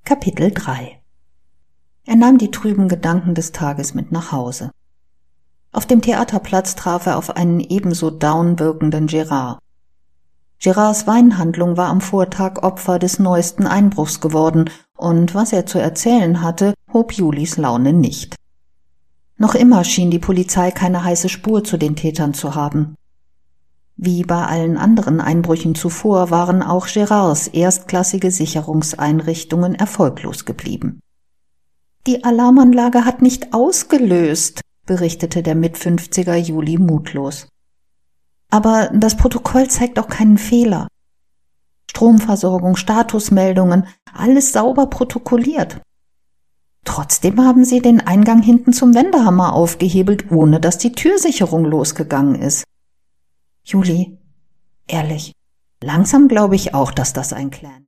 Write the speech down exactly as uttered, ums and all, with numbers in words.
Kapitel drei. Er nahm die trüben Gedanken des Tages mit nach Hause. Auf dem Theaterplatz traf er auf einen ebenso down wirkenden Gerard. Gerards Weinhandlung war am Vortag Opfer des neuesten Einbruchs geworden, und was er zu erzählen hatte, hob Julis Laune nicht. Noch immer schien die Polizei keine heiße Spur zu den Tätern zu haben. Wie bei allen anderen Einbrüchen zuvor waren auch Gerards erstklassige Sicherungseinrichtungen erfolglos geblieben. »Die Alarmanlage hat nicht ausgelöst«, berichtete der Mitfünfziger Juli mutlos. »Aber das Protokoll zeigt auch keinen Fehler. Stromversorgung, Statusmeldungen, alles sauber protokolliert. Trotzdem haben sie den Eingang hinten zum Wendehammer aufgehebelt, ohne dass die Türsicherung losgegangen ist. Juli, ehrlich, langsam glaube ich auch, dass das ein Clan